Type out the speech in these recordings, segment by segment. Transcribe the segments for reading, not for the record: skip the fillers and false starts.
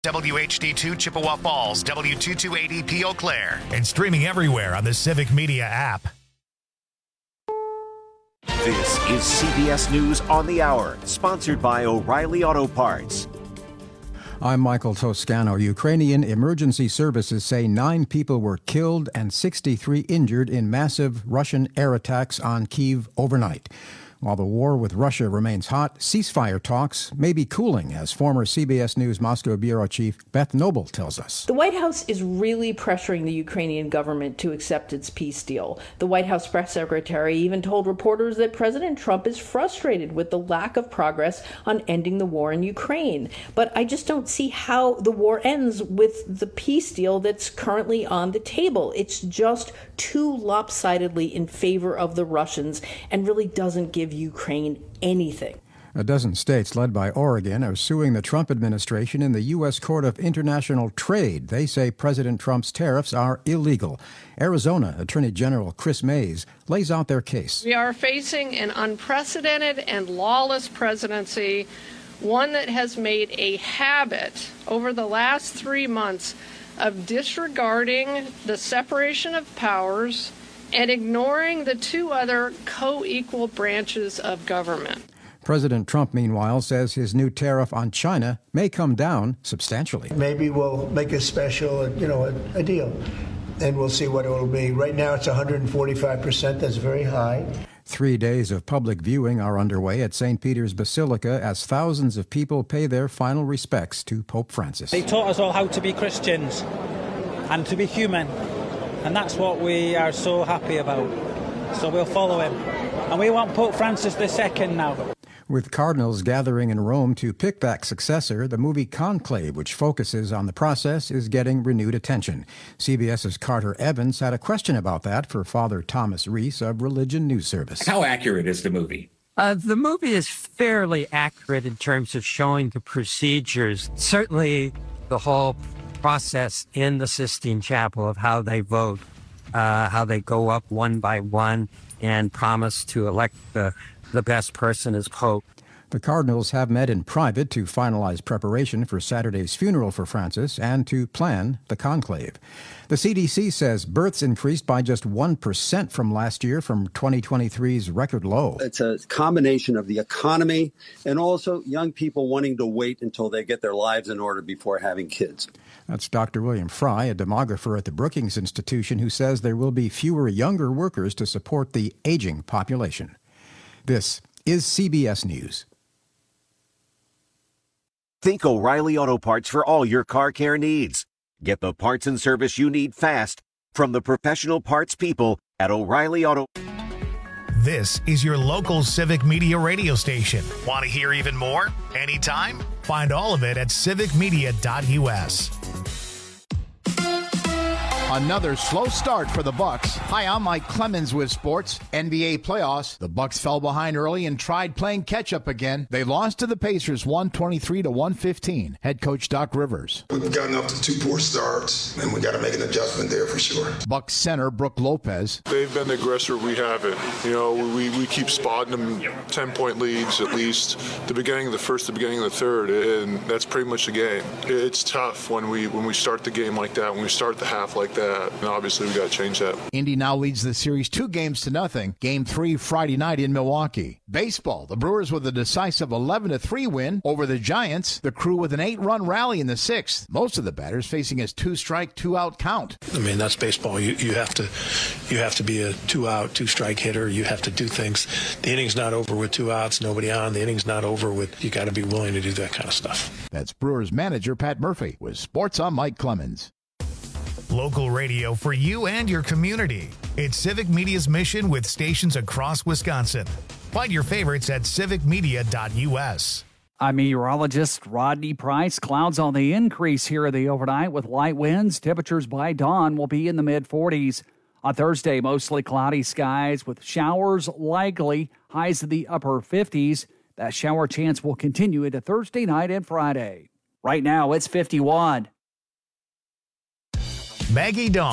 WHD2 Chippewa Falls, W228EP Eau Claire, and streaming everywhere on the Civic Media app. This is CBS News on the Hour, sponsored by O'Reilly Auto Parts. I'm Michael Toscano. Ukrainian emergency services say 9 people were killed and 63 injured in massive Russian air attacks on Kyiv overnight. While the war with Russia remains hot, ceasefire talks may be cooling, as former CBS News Moscow bureau chief Beth Noble tells us. The White House is really pressuring the Ukrainian government to accept its peace deal. The White House press secretary even told reporters that President Trump is frustrated with the lack of progress on ending the war in Ukraine. But I just don't see how the war ends with the peace deal that's currently on the table. It's just too lopsidedly in favor of the Russians and really doesn't give Ukraine anything. A dozen states, led by Oregon, are suing the Trump administration in the U.S. Court of International Trade. They say President Trump's tariffs are illegal. Arizona Attorney General Chris Mays lays out their case. We are facing an unprecedented and lawless presidency, one that has made a habit over the last 3 months of disregarding the separation of powers and ignoring the 2 other co-equal branches of government. President Trump, meanwhile, says his new tariff on China may come down substantially. Maybe we'll make a special, a deal, and we'll see what it will be. Right now it's 145%. That's very high. 3 days of public viewing are underway at St. Peter's Basilica as thousands of people pay their final respects to Pope Francis. He taught us all how to be Christians and to be human. And that's what we are so happy about. So we'll follow him. And we want Pope Francis II now. With cardinals gathering in Rome to pick that successor, the movie Conclave, which focuses on the process, is getting renewed attention. CBS's Carter Evans had a question about that for Father Thomas Reese of Religion News Service. How accurate is the movie? The movie is fairly accurate in terms of showing the procedures. Certainly the whole process in the Sistine Chapel of how they vote, how they go up one by one and promise to elect the best person as Pope. The cardinals have met in private to finalize preparation for Saturday's funeral for Francis and to plan the conclave. The CDC says births increased by just 1% from last year, from 2023's record low. It's a combination of the economy and also young people wanting to wait until they get their lives in order before having kids. That's Dr. William Fry, a demographer at the Brookings Institution, who says there will be fewer younger workers to support the aging population. This is CBS News. Think O'Reilly Auto Parts for all your car care needs. Get the parts and service you need fast from the professional parts people at O'Reilly Auto. This is your local Civic Media radio station. Want to hear even more? Anytime? Find all of it at civicmedia.us. Another slow start for the Bucks. Hi, I'm Mike Clemens with sports. NBA playoffs. The Bucks fell behind early and tried playing catch-up again. They lost to the Pacers 123-115. Head coach Doc Rivers. We've gotten off to 2 poor starts, and we got to make an adjustment there for sure. Bucks center Brook Lopez. They've been the aggressor, we haven't. We keep spotting them 10-point leads at least. The beginning of the first, the beginning of the third, and that's pretty much the game. It's tough when we start the game like that, when we start the half like that. And obviously, we got to change that. Indy now leads the series 2-0. Game 3 Friday night in Milwaukee. Baseball, the Brewers with a decisive 11-3 win over the Giants. The Crew with an 8-run rally in the 6th. Most of the batters facing a 2-strike, 2-out count. I mean, that's baseball. You have to be a 2-out, 2-strike hitter. You have to do things. The inning's not over with 2 outs, nobody on. The inning's not over with. You got to be willing to do that kind of stuff. That's Brewers manager Pat Murphy with Sports on Mike Clemens. Local radio for you and your community. It's Civic Media's mission with stations across Wisconsin. Find your favorites at civicmedia.us. I'm meteorologist Rodney Price. Clouds on the increase here in the overnight with light winds. Temperatures by dawn will be in the mid-40s. On Thursday, mostly cloudy skies with showers likely. Highs in the upper 50s. That shower chance will continue into Thursday night and Friday. Right now, it's 51. Maggie Dawn.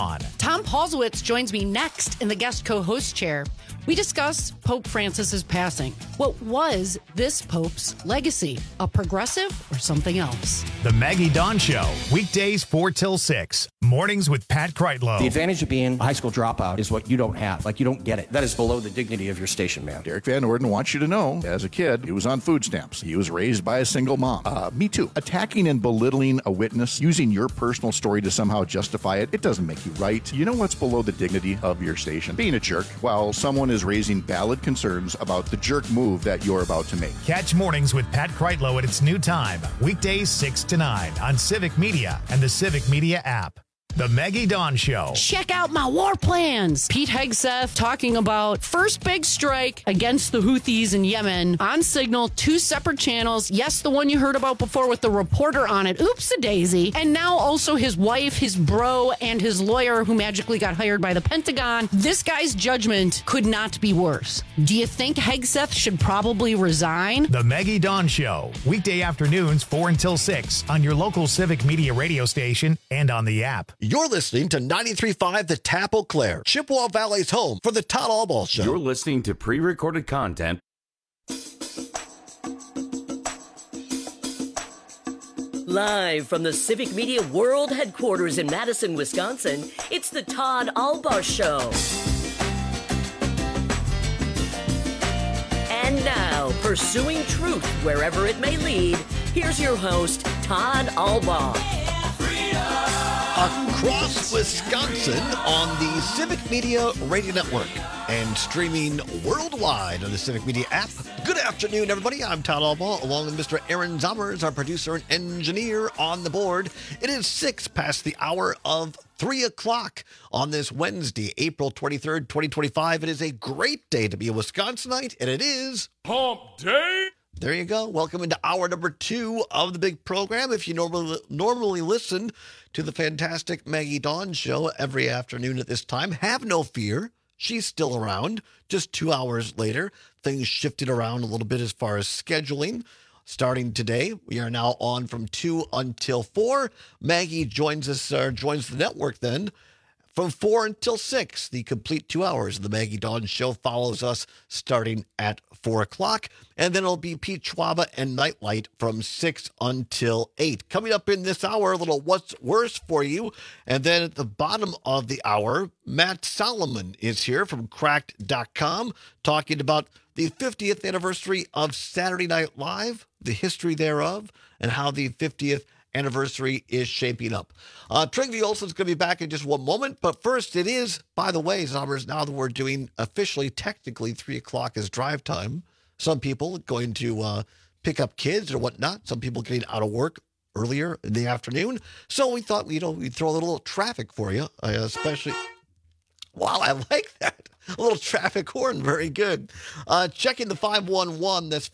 Tom Paulsowitz joins me next in the guest co-host chair. We discuss Pope Francis's passing. What was this Pope's legacy? A progressive or something else? The Maggie Dawn Show, weekdays 4 till 6, mornings with Pat Kreitlow. The advantage of being a high school dropout is what you don't have. Like, you don't get it. That is below the dignity of your station, man. Derek Van Orden wants you to know, as a kid, he was on food stamps. He was raised by a single mom. Me too. Attacking and belittling a witness, using your personal story to somehow justify it, it doesn't make you right. You know what's below the dignity of your station? Being a jerk while someone is raising valid concerns about the jerk move that you're about to make. Catch mornings with Pat Kreitlow at its new time, weekdays 6 to 9 on Civic Media and the Civic Media app. The Maggie Dawn Show. Check out my war plans. Pete Hegseth talking about first big strike against the Houthis in Yemen on Signal, 2 separate channels. Yes, the one you heard about before with the reporter on it. Oops-a-daisy. And now also his wife, his bro, and his lawyer who magically got hired by the Pentagon. This guy's judgment could not be worse. Do you think Hegseth should probably resign? The Maggie Dawn Show, weekday afternoons 4 until 6 on your local Civic Media radio station and on the app. You're listening to 93.5 The Tap Eau Claire, Chippewa Valley's home for the Todd Albaugh Show. You're listening to pre-recorded content. Live from the Civic Media World Headquarters in Madison, Wisconsin, it's the Todd Albaugh Show. And now, pursuing truth wherever it may lead, here's your host, Todd Albaugh. Across Wisconsin on the Civic Media Radio Network and streaming worldwide on the Civic Media app. Good afternoon, everybody. I'm Todd Albaugh, along with Mr. Aaron Zommers, our producer and engineer on the board. It is 6 past the hour of 3 o'clock on this Wednesday, April 23rd, 2025. It is a great day to be a Wisconsinite, and it is Hump Day. There you go. Welcome into hour number 2 of the big program. If you normally listen to the fantastic Maggie Dawn Show every afternoon at this time, have no fear. She's still around. Just 2 hours later, things shifted around a little bit as far as scheduling. Starting today, we are now on from 2 until 4. Maggie joins the network then from 4 until 6. The complete 2 hours of the Maggie Dawn Show follows us starting at 4 o'clock. And then it'll be Pete Schwaba and Nightlight from 6 until 8. Coming up in this hour, a little What's Worse for you. And then at the bottom of the hour, Matt Solomon is here from Cracked.com talking about the 50th anniversary of Saturday Night Live, the history thereof, and how the 50th anniversary is shaping up. Trygve Olsen's going to be back in just one moment, but first it is, by the way, Zommers, now that we're doing officially, technically 3 o'clock is drive time. Some people going to pick up kids or whatnot. Some people getting out of work earlier in the afternoon. So we thought, we'd throw a little traffic for you, especially... Wow, I like that. A little traffic horn. Very good. Checking the 511. That's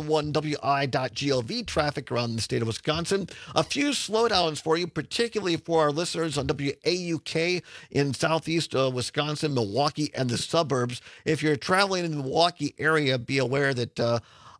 511wi.gov traffic around the state of Wisconsin. A few slowdowns for you, particularly for our listeners on WAUK in southeast Wisconsin, Milwaukee, and the suburbs. If you're traveling in the Milwaukee area, be aware that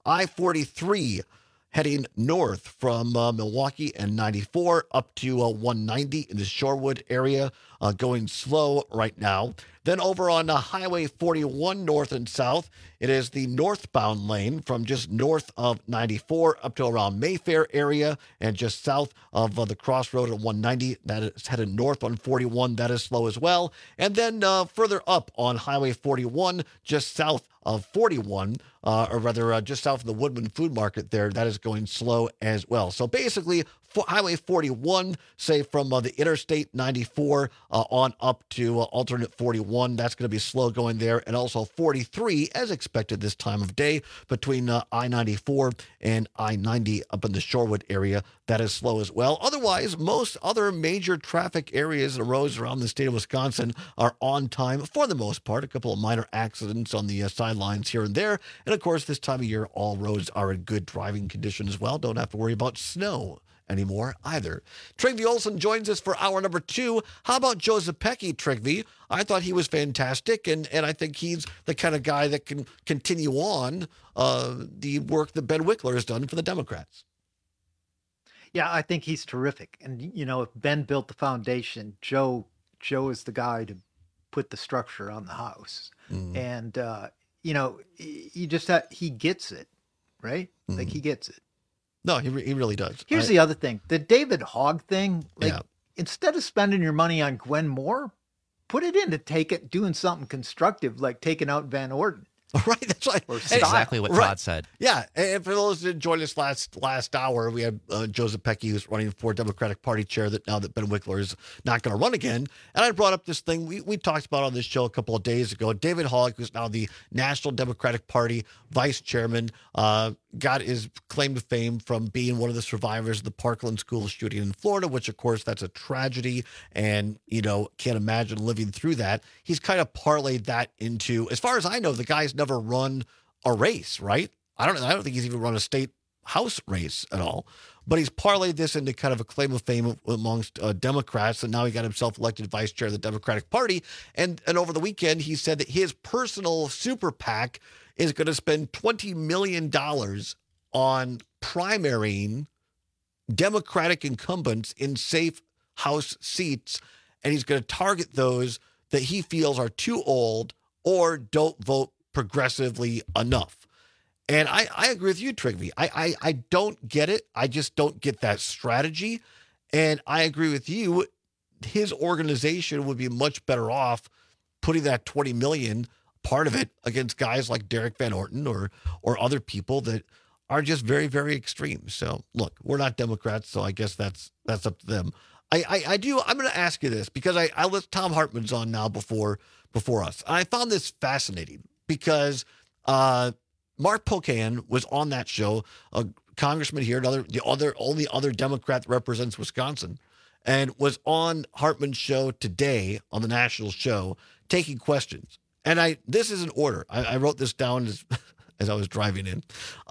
I-43 heading north from Milwaukee and 94 up to 190 in the Shorewood area, going slow right now. Then over on Highway 41 north and south, it is the northbound lane from just north of 94 up to around Mayfair area and just south of the crossroad at 190. That is headed north on 41. That is slow as well. And then further up on Highway 41, just south of 41, or rather just south of the Woodman Food Market there, that is going slow as well. So basically, Highway 41, say from the Interstate 94 on up to alternate 41, that's going to be slow going there. And also 43, as expected this time of day, between I-94 and I-90 up in the Shorewood area, that is slow as well. Otherwise, most other major traffic areas and roads around the state of Wisconsin are on time for the most part. A couple of minor accidents on the sidelines here and there. And of course, this time of year, all roads are in good driving condition as well. Don't have to worry about snow anymore either. Trygve Olsen joins us for hour number 2. How about Joe Zepecki, Trygve? I thought he was fantastic, and I think he's the kind of guy that can continue on the work that Ben Wickler has done for the Democrats. Yeah, I think he's terrific. And, if Ben built the foundation, Joe Joe is the guy to put the structure on the House. And, you know, he just he gets it, right? Like he gets it. No, he really does. Here's the other thing. The David Hogg thing, like instead of spending your money on Gwen Moore, put it into doing something constructive, like taking out Van Orden. Right, that's right. Exactly what Todd said. Yeah, and for those that joined us last hour, we had Joseph Pecky, who's running for Democratic Party chair. That now that Ben Wickler is not going to run again, and I brought up this thing we talked about on this show a couple of days ago. David Hogg, who's now the National Democratic Party vice chairman, got his claim to fame from being one of the survivors of the Parkland school shooting in Florida, which of course that's a tragedy, and you know can't imagine living through that. He's kind of parlayed that into, as far as I know, the guy's never run a race, right? I don't think he's even run a state house race at all, but he's parlayed this into kind of a claim of fame amongst Democrats, and now he got himself elected vice chair of the Democratic Party. And over the weekend, he said that his personal super PAC is going to spend $20 million on primarying Democratic incumbents in safe House seats, and he's going to target those that he feels are too old or don't vote progressively enough. And I agree with you, Trigby. I don't get it. I just don't get that strategy. And I agree with you. His organization would be much better off putting that $20 million, part of it, against guys like Derek Van Orton or other people that are just very, very extreme. So look, we're not Democrats, so I guess that's up to them. I'm going to ask you this because I list Tom Hartman's on now before us. And I found this fascinating because Mark Pocan was on that show, a congressman here, the only other Democrat that represents Wisconsin, and was on Hartman's show today on the national show taking questions. And this is in order. I wrote this down as I was driving in.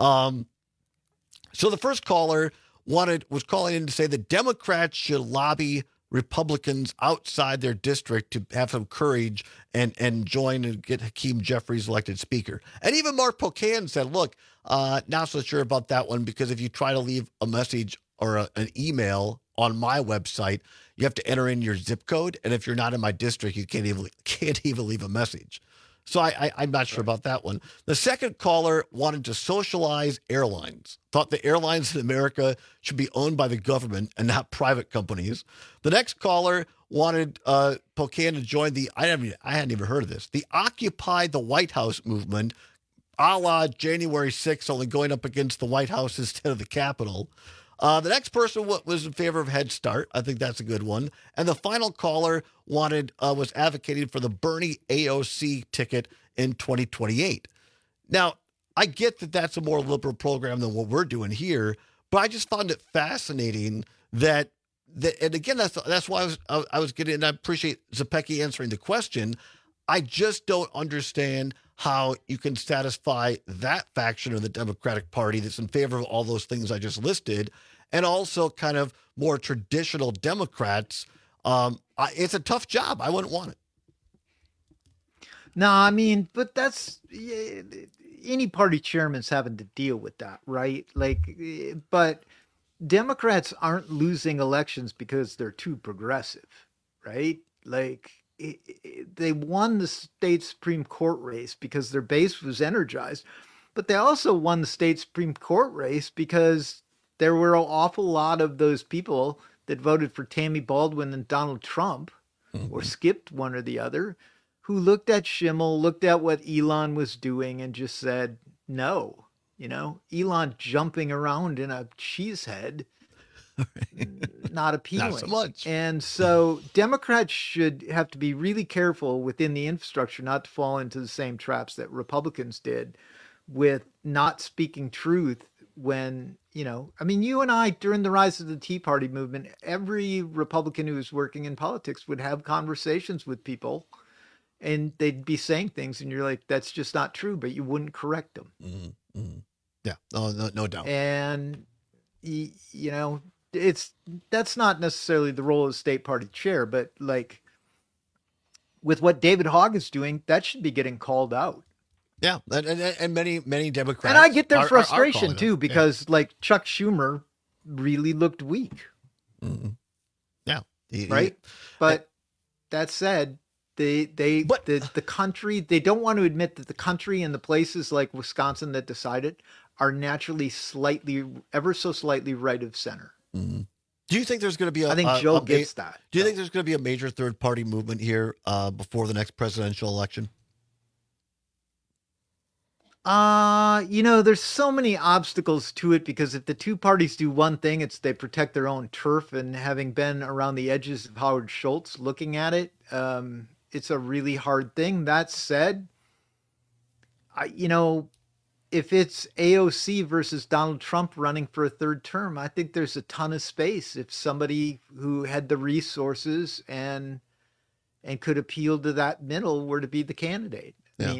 So the first caller was calling in to say that Democrats should lobby Republicans outside their district to have some courage and join and get Hakeem Jeffries elected speaker. And even Mark Pocan said, look, not so sure about that one, because if you try to leave a message or an email on my website, you have to enter in your zip code. And if you're not in my district, you can't even leave a message. So I'm not sure about that one. The second caller wanted to socialize airlines, thought the airlines in America should be owned by the government and not private companies. The next caller wanted Pocan to join I hadn't even heard of this, the Occupy the White House movement, a la January 6th, only going up against the White House instead of the Capitol. The next person was in favor of Head Start. I think that's a good one. And the final caller was advocating for the Bernie AOC ticket in 2028. Now, I get that that's a more liberal program than what we're doing here, but I just found it fascinating that and again, that's why I was getting, and I appreciate Zepecki answering the question. I just don't understand how you can satisfy that faction of the Democratic Party that's in favor of all those things I just listed, and also kind of more traditional Democrats. It's a tough job. I wouldn't want it. No, I mean, but that's any party chairman's having to deal with that, right? Like, but Democrats aren't losing elections because they're too progressive, right? Like, they won the state Supreme Court race because their base was energized, but they also won the state Supreme Court race because there were an awful lot of those people that voted for Tammy Baldwin and Donald Trump, or skipped one or the other, who looked at Schimmel, looked at what Elon was doing, and just said, no. You know, Elon jumping around in a cheese head, not appealing. Not so much. And so Democrats should have to be really careful within the infrastructure not to fall into the same traps that Republicans did with not speaking truth when, you know, I mean, you and I, during the rise of the Tea Party movement, every Republican who was working in politics would have conversations with people and they'd be saying things and you're like, that's just not true, but you wouldn't correct them. Mm-hmm. Mm-hmm. Yeah, no doubt. And, you know, that's not necessarily the role of the state party chair, but like with what David Hogg is doing, that should be getting called out. Yeah, and many Democrats. And I get their frustration too, because like Chuck Schumer really looked weak. Mm-hmm. Yeah. Right? But that said, the country, they don't want to admit that the country and the places like Wisconsin that decide it are naturally ever so slightly right of center. Mm-hmm. Do you think there's going to be I think Joe gets that. Do you think there's going to be a major third party movement here before the next presidential election? There's so many obstacles to it because if the two parties do one thing, it's they protect their own turf. And having been around the edges of Howard Schultz looking at it, it's a really hard thing. That said, if it's AOC versus Donald Trump running for a third term, I think there's a ton of space if somebody who had the resources and could appeal to that middle were to be the candidate. Yeah.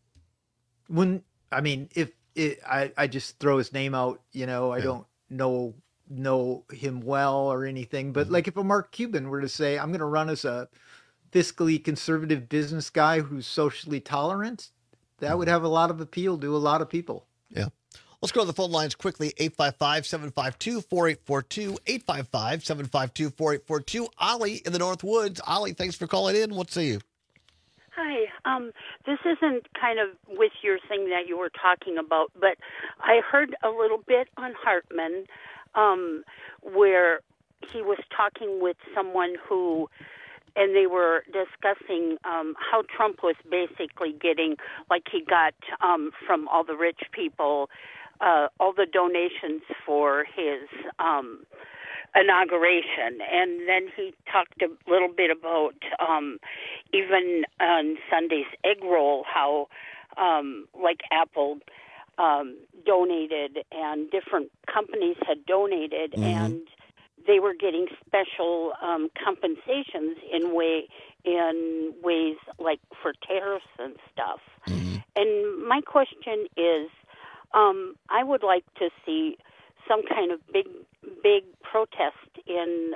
I just throw his name out, I don't know him well or anything, but like if a Mark Cuban were to say, I'm going to run as a fiscally conservative business guy who's socially tolerant, that would have a lot of appeal to a lot of people. Yeah. Let's go to the phone lines quickly. 855-752-4842, 855-752-4842. Ollie in the North Woods. Ollie, thanks for calling in. What say you? Hi. This isn't kind of with your thing that you were talking about, but I heard a little bit on Hartman where he was talking with someone and they were discussing how Trump was basically getting, like he got from all the rich people, all the donations for his inauguration. And then he talked a little bit about even on Sunday's egg roll, how like Apple donated and different companies had donated, and they were getting special compensations in ways like for tariffs and stuff. And my question is, I would like to see some kind of big protest in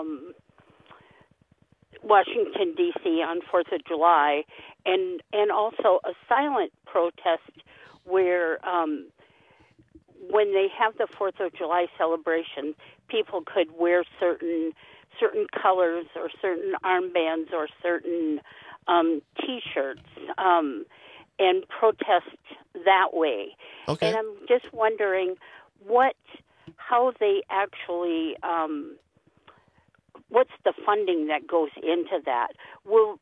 Washington, D.C. on 4th of July, and also a silent protest where when they have the 4th of July celebration, people could wear certain colors or certain armbands or certain T-shirts and protest that way. Okay. And I'm just wondering how they actually, what's the funding that goes into that? Will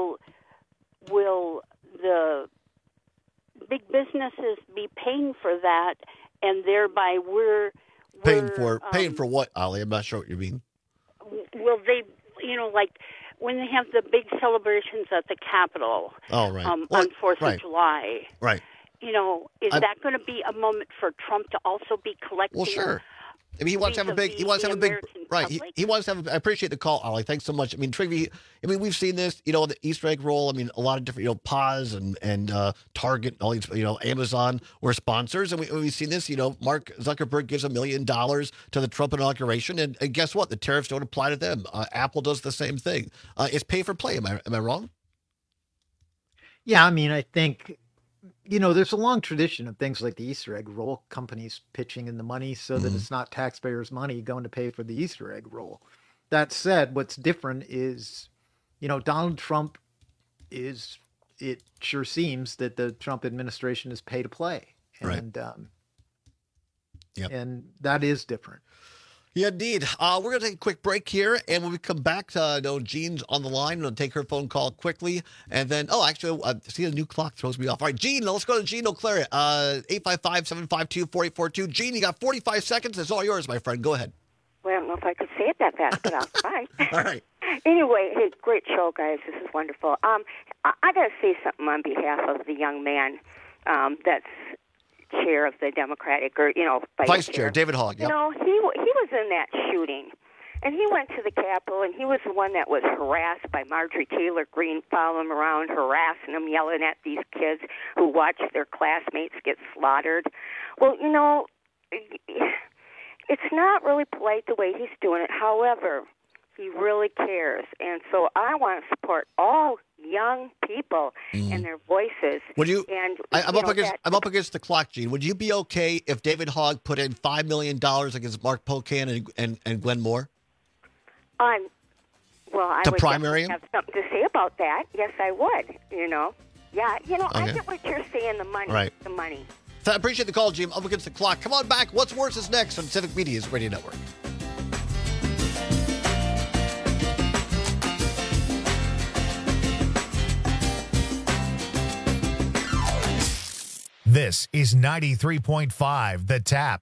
the big businesses be paying for that, and thereby we're paying for what, Ollie? I'm not sure what you mean. Will they, like when they have the big celebrations at the Capitol on 4th of July, right? Is that going to be a moment for Trump to also be collecting? Well, sure. I mean, he wants to have a big. He wants to have a big. Right. He wants to have. I appreciate the call, Ollie. Thanks so much. I mean, Trivy. I mean, we've seen this. The Easter egg roll. I mean, a lot of different. Paz and Target. All these. Amazon were sponsors, and we've seen this. Mark Zuckerberg gives $1 million to the Trump inauguration, and guess what? The tariffs don't apply to them. Apple does the same thing. It's pay for play. Am I wrong? Yeah, I mean, I think. There's a long tradition of things like the Easter egg roll, companies pitching in the money so that it's not taxpayers' money going to pay for the Easter egg roll. That said, what's different is, Donald Trump it sure seems that the Trump administration is pay to play. And, and that is different. Yeah, indeed. We're going to take a quick break here, and when we come back, Jean's on the line. I'm going to take her phone call quickly, and then, see, the new clock throws me off. All right, Jean, let's go to Jean O'Clair, 855-752-4842. Jean, you got 45 seconds. It's all yours, my friend. Go ahead. Well, I don't know if I could say it that fast, but I'll try. All right. Anyway, hey, great show, guys. This is wonderful. I got to say something on behalf of the young man that's chair of the Democratic, Vice Chair, David Hogg. Yep. He was in that shooting, and he went to the Capitol, and he was the one that was harassed by Marjorie Taylor Greene, following him around, harassing him, yelling at these kids who watched their classmates get slaughtered. Well, it's not really polite the way he's doing it. However, he really cares, and so I want to support all young people and their voices. Would you? And I'm up against the clock, Gene. Would you be okay if David Hogg put in $5 million against Mark Pocan and Glenn Moore? Well, I to would primary him? have something to say about that. Yes, I would. Yeah, I Okay. get what you're saying. The money, Right. the money. I appreciate the call, Jim. Up against the clock. Come on back. What's Worse is next on Civic Media's Radio Network. This is 93.5 The Tap.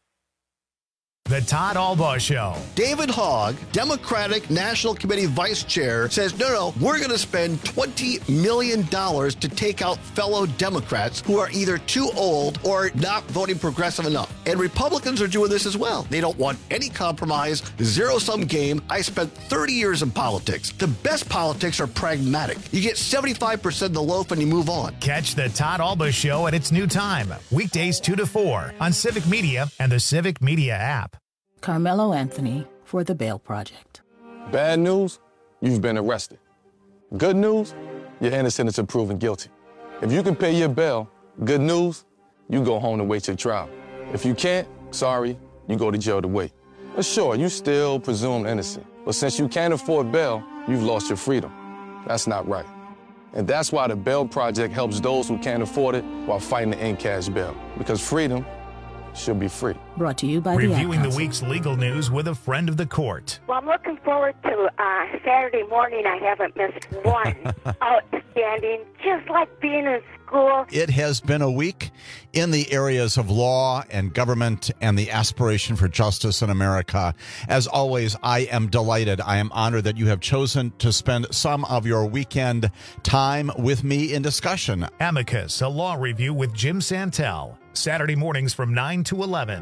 The Todd Albaugh Show. David Hogg, Democratic National Committee Vice Chair, says, no, we're going to spend $20 million to take out fellow Democrats who are either too old or not voting progressive enough. And Republicans are doing this as well. They don't want any compromise, zero-sum game. I spent 30 years in politics. The best politics are pragmatic. You get 75% of the loaf and you move on. Catch the Todd Albaugh Show at its new time, weekdays 2 to 4 on Civic Media and the Civic Media app. Carmelo Anthony for The Bail Project. Bad news, you've been arrested. Good news, you're innocent until proven guilty. If you can pay your bail, good news, you go home to wait your trial. If you can't, sorry, you go to jail to wait. But sure, you still presumed innocent. But since you can't afford bail, you've lost your freedom. That's not right. And that's why the Bail Project helps those who can't afford it while fighting to end cash bail. Because freedom should be free. Brought to you by Reviewing the the week's legal news with a friend of the court. Well, I'm looking forward to Saturday morning. I haven't missed one. Outstanding, just like being in school. It has been a week in the areas of law and government and the aspiration for justice in America. As always, I am delighted. I am honored that you have chosen to spend some of your weekend time with me in discussion. Amicus, a law review with Jim Santel. Saturday mornings from 9 to 11.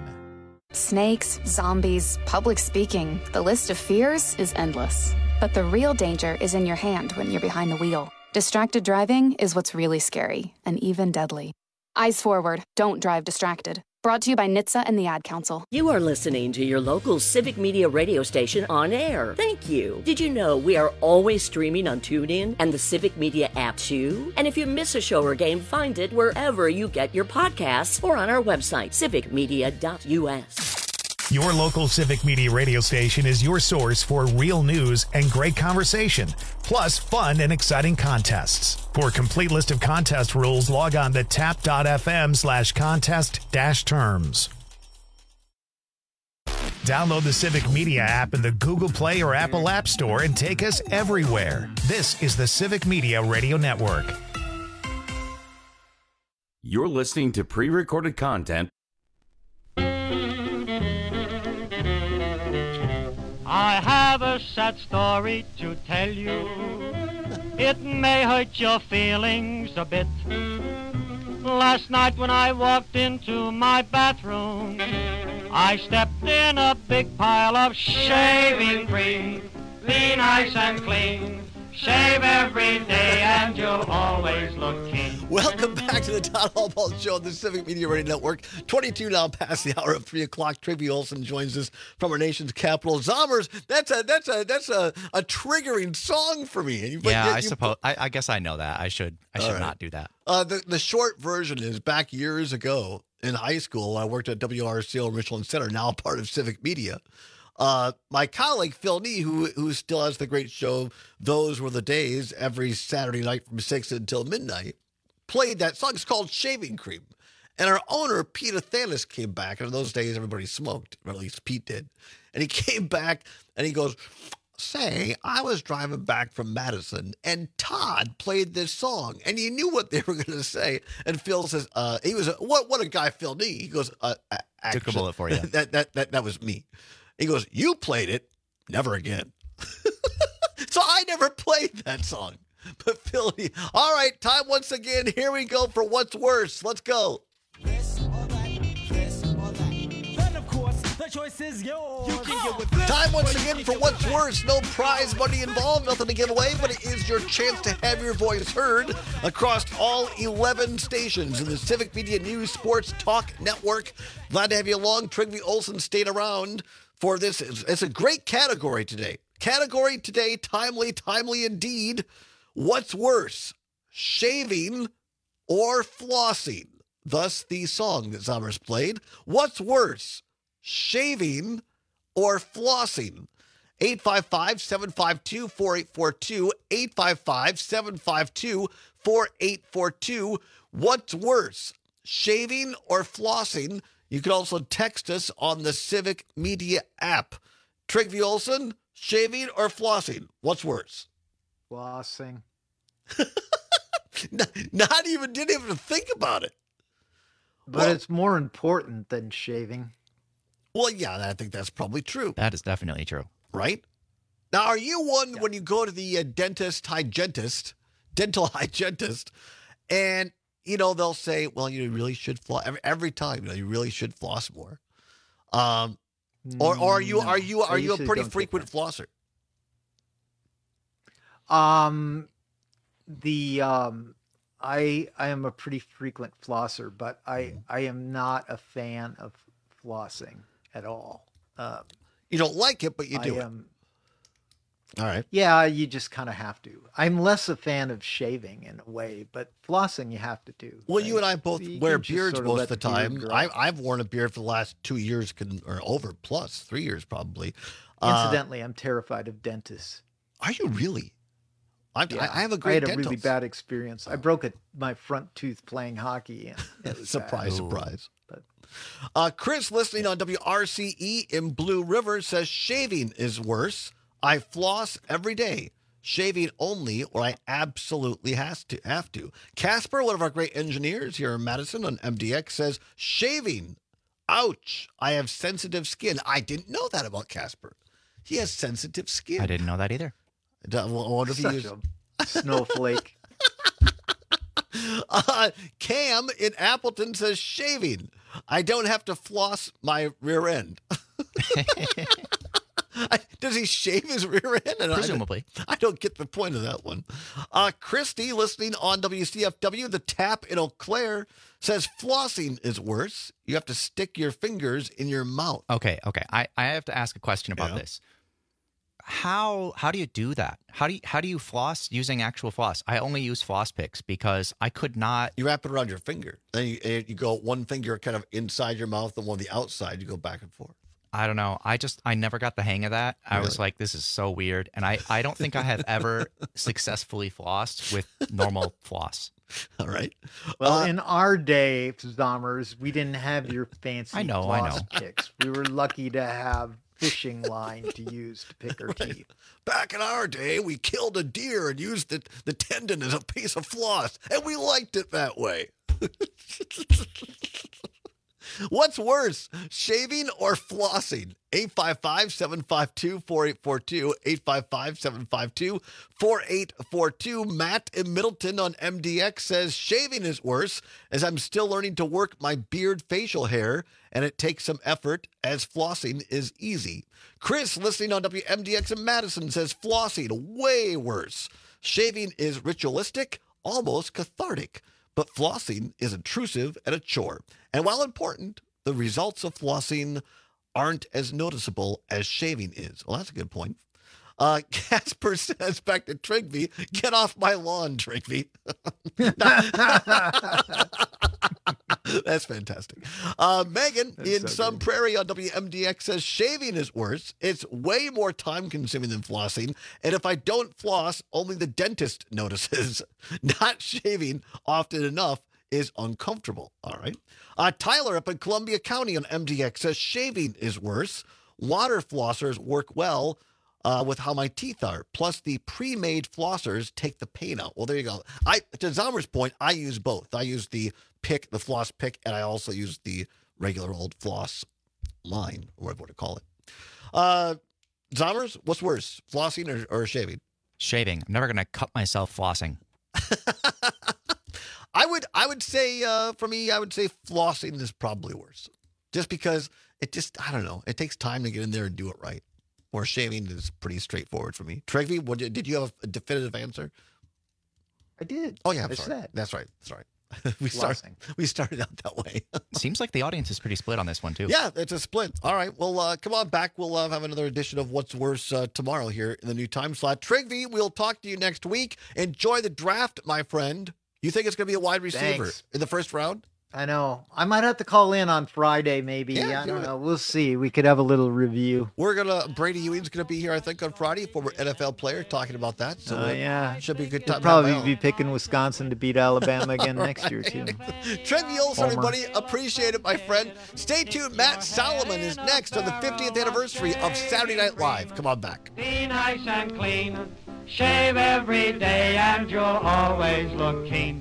Snakes, zombies, public speaking. The list of fears is endless. But the real danger is in your hand when you're behind the wheel. Distracted driving is what's really scary and even deadly. Eyes forward. Don't drive distracted. Brought to you by NHTSA and the Ad Council. You are listening to your local Civic Media radio station on air. Thank you. Did you know we are always streaming on TuneIn and the Civic Media app too? And if you miss a show or game, find it wherever you get your podcasts or on our website, civicmedia.us. Your local Civic Media radio station is your source for real news and great conversation, plus fun and exciting contests. For a complete list of contest rules, log on to tap.fm/contest-terms. Download the Civic Media app in the Google Play or Apple App Store and take us everywhere. This is the Civic Media Radio Network. You're listening to pre-recorded content. I have a sad story to tell you. It may hurt your feelings a bit. Last night when I walked into my bathroom, I stepped in a big pile of shaving cream. Be nice and clean. Shave every day and you'll always look keen. Welcome back to the Todd Albaugh Show on the Civic Media Radio Network. 22 now past the hour of 3 o'clock. Trivia Olson joins us from our nation's capital. Zommers, that's a triggering song for me. I suppose. I guess I know that. I should right. Not do that. The short version is back years ago in high school. I worked at WRCO Richland Center, now part of Civic Media. My colleague Phil Nee, who still has the great show Those Were the Days every Saturday night from 6 until midnight, played that song. It's called Shaving Cream. And our owner, Pete Athanas, came back. And in those days, everybody smoked, or at least Pete did. And he came back and he goes, say, I was driving back from Madison and Todd played this song and you knew what they were going to say. And Phil says, he was, what a guy Phil Nee. He goes, actually, took a bullet for you. That was me. He goes, you played it, never again. So I never played that song. But Phil, all right, time once again. Here we go for What's Worse. Let's go. The choice is yours. Time once again for What's Worse. No prize money involved, nothing to give away, but it is your chance to have your voice heard across all 11 stations in the Civic Media News Sports Talk Network. Glad to have you along. Trigby Olson stayed around for this. It's a great category today. Category today, timely indeed. What's worse, shaving or flossing? Thus the song that Zommers played. What's worse, shaving or flossing? 855-752-4842. 855-752-4842. What's worse, shaving or flossing? You can also text us on the Civic Media app. Trygve Olson, shaving or flossing? What's worse? Flossing. Didn't even think about it. But it's more important than shaving. Well, yeah, I think that's probably true. That is definitely true. Right? Now, are you one when you go to the dental hygienist, and, they'll say, well, you really should floss every time, you really should floss more. Or are you a pretty frequent flosser? I am a pretty frequent flosser, but I am not a fan of flossing at all. You don't like it, but you do it. All right. Yeah, you just kind of have to. I'm less a fan of shaving in a way, but flossing you have to do. Well, you and I both wear beards sort of most of the time. beard grow. I've worn a beard for the last 2 years, or over plus 3 years probably. Incidentally, I'm terrified of dentists. Are you really? I have a I great had a really bad experience. I broke my front tooth playing hockey. And it was surprise. But Chris, listening on WRCE in Blue River, says shaving is worse. I floss every day. Shaving only, or I absolutely have to. Casper, one of our great engineers here in Madison on MDX, says shaving. Ouch! I have sensitive skin. I didn't know that about Casper. He has sensitive skin. I didn't know that either. I wonder if such a snowflake. Cam in Appleton says shaving. I don't have to floss my rear end. Does he shave his rear end? Presumably. I don't get the point of that one. Christy, listening on WCFW, the tap in Eau Claire, says flossing is worse. You have to stick your fingers in your mouth. Okay. I have to ask a question about this. How do you do that? How do you floss using actual floss? I only use floss picks because I could not. You wrap it around your finger. Then you go one finger kind of inside your mouth and one on the outside. You go back and forth. I don't know. I never got the hang of that. I was like, this is so weird. And I don't think I have ever successfully flossed with normal floss. All right. Well, in our day, Zommers, we didn't have your fancy floss picks. We were lucky to have fishing line to use to pick our teeth. Back in our day, we killed a deer and used the tendon as a piece of floss, and we liked it that way. What's worse, shaving or flossing? 855-752-4842, 855-752-4842. Matt in Middleton on MDX says shaving is worse as I'm still learning to work my beard facial hair, and it takes some effort as flossing is easy. Chris, listening on WMDX in Madison, says flossing way worse. Shaving is ritualistic, almost cathartic. But flossing is intrusive and a chore. And while important, the results of flossing aren't as noticeable as shaving is. Well, that's a good point. Casper says back to Trygve, get off my lawn, Trygve. That's fantastic. Megan in Sun Prairie on WMDX says shaving is worse. It's way more time consuming than flossing. And if I don't floss, only the dentist notices. Not shaving often enough is uncomfortable. All right. Tyler up in Columbia County on MDX says shaving is worse. Water flossers work well with how my teeth are. Plus, the pre-made flossers take the pain out. Well, there you go. To Zommer's point, I use both. I use the floss pick, and I also use the regular old floss line, or whatever to call it. Zommers, what's worse, flossing or shaving? Shaving. I'm never going to cut myself flossing. I would say, for me, I would say flossing is probably worse. Just because I don't know, it takes time to get in there and do it right. Or shaving is pretty straightforward for me. Trygve, did you have a definitive answer? I did. Oh, yeah, I said. That's right. We started out that way. Seems like the audience is pretty split on this one, too. Yeah, it's a split. All right. Well, come on back. We'll have another edition of What's Worse tomorrow here in the new time slot. Trygve, we'll talk to you next week. Enjoy the draft, my friend. You think it's going to be a wide receiver in the first round? I know. I might have to call in on Friday, maybe. Yeah, I don't know. We'll see. We could have a little review. Brady Ewing's gonna be here, I think, on Friday, former NFL player, talking about that. So yeah, should be a good time. We'll probably be picking Wisconsin to beat Alabama again next year too. Trent Mules, everybody, appreciate it, my friend. Stay tuned. Matt Solomon is next on the 50th anniversary of Saturday Night Live. Come on back. Be nice and clean, shave every day, and you'll always look keen.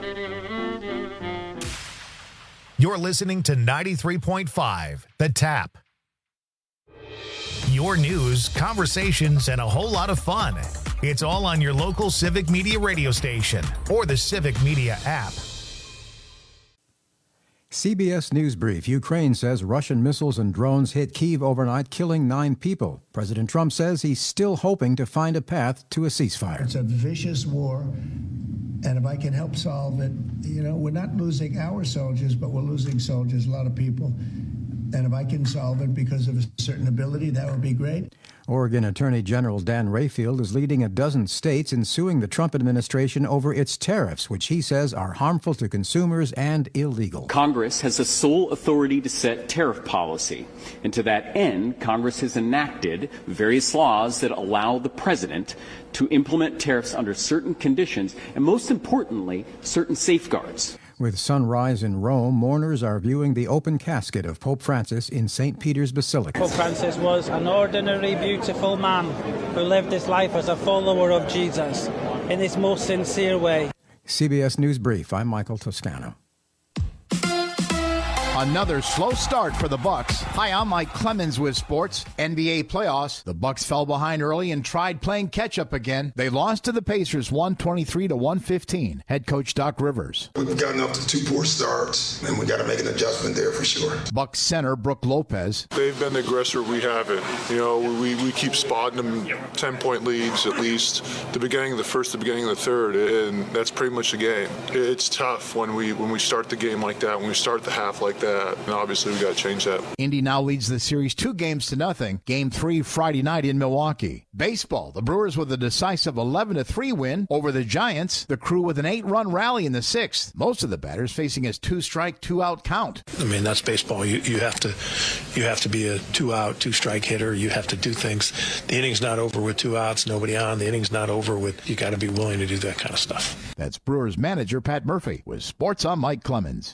You're listening to 93.5 The Tap. Your news, conversations, and a whole lot of fun. It's all on your local Civic Media radio station or the Civic Media app. CBS News Brief. Ukraine says Russian missiles and drones hit Kyiv overnight, killing 9 people. President Trump says he's still hoping to find a path to a ceasefire. It's a vicious war, and if I can help solve it, we're not losing our soldiers, but we're losing soldiers, a lot of people. And if I can solve it because of a certain ability, that would be great. Oregon Attorney General Dan Rayfield is leading a dozen states in suing the Trump administration over its tariffs, which he says are harmful to consumers and illegal. Congress has the sole authority to set tariff policy. And to that end, Congress has enacted various laws that allow the president to implement tariffs under certain conditions and, most importantly, certain safeguards. With sunrise in Rome, mourners are viewing the open casket of Pope Francis in St. Peter's Basilica. Pope Francis was an ordinary, beautiful man who lived his life as a follower of Jesus in his most sincere way. CBS News Brief. I'm Michael Toscano. Another slow start for the Bucks. Hi, I'm Mike Clemens with sports. NBA playoffs. The Bucks fell behind early and tried playing catch-up again. They lost to the Pacers 123-115. Head coach Doc Rivers. We've gotten up to 2 poor starts, and we got to make an adjustment there for sure. Bucks center Brook Lopez. They've been the aggressor. We haven't. We keep spotting them 10-point leads at least. The beginning of the first, the beginning of the third, and that's pretty much the game. It's tough when we start the game like that, when we start the half like that. And obviously, we got to change that. Indy now leads the series 2-0. Game 3 Friday night in Milwaukee. Baseball. The Brewers with a decisive 11-3 win over the Giants. The Crew with an 8-run rally in the 6th. Most of the batters facing a 2-strike, 2-out count. I mean, that's baseball. You have to be a 2-out, 2-strike hitter. You have to do things. The inning's not over with 2 outs, nobody on. The inning's not over with. You got to be willing to do that kind of stuff. That's Brewers manager Pat Murphy with Sports on Mike Clemens.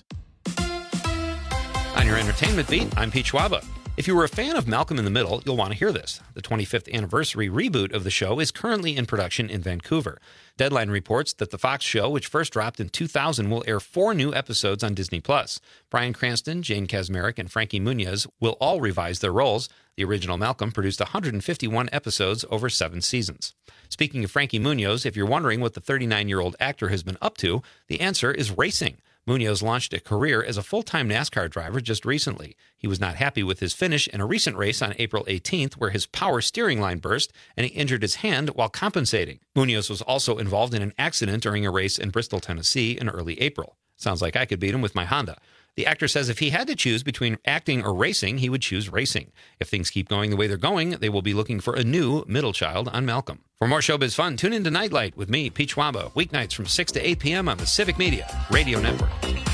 On your entertainment beat, I'm Pete Schwaba. If you were a fan of Malcolm in the Middle, you'll want to hear this. The 25th anniversary reboot of the show is currently in production in Vancouver. Deadline reports that the Fox show, which first dropped in 2000, will air 4 new episodes on Disney+. Bryan Cranston, Jane Kaczmarek, and Frankie Muniz will all revise their roles. The original Malcolm produced 151 episodes over 7 seasons. Speaking of Frankie Muniz, if you're wondering what the 39-year-old actor has been up to, the answer is racing. Muniz launched a career as a full-time NASCAR driver just recently. He was not happy with his finish in a recent race on April 18th where his power steering line burst and he injured his hand while compensating. Muniz was also involved in an accident during a race in Bristol, Tennessee in early April. Sounds like I could beat him with my Honda. The actor says if he had to choose between acting or racing, he would choose racing. If things keep going the way they're going, they will be looking for a new middle child on Malcolm. For more showbiz fun, tune into Nightlight with me, Pete Schwaba, weeknights from 6 to 8 p.m. on the Civic Media Radio Network.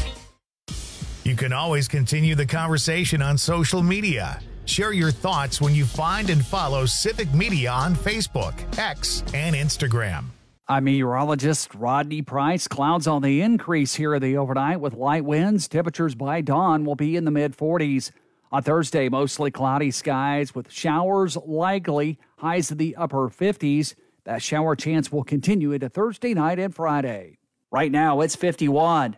You can always continue the conversation on social media. Share your thoughts when you find and follow Civic Media on Facebook, X, and Instagram. I'm meteorologist Rodney Price. Clouds on the increase here in the overnight with light winds. Temperatures by dawn will be in the mid-40s. On Thursday, mostly cloudy skies with showers likely. Highs in the upper 50s. That shower chance will continue into Thursday night and Friday. Right now, it's 51.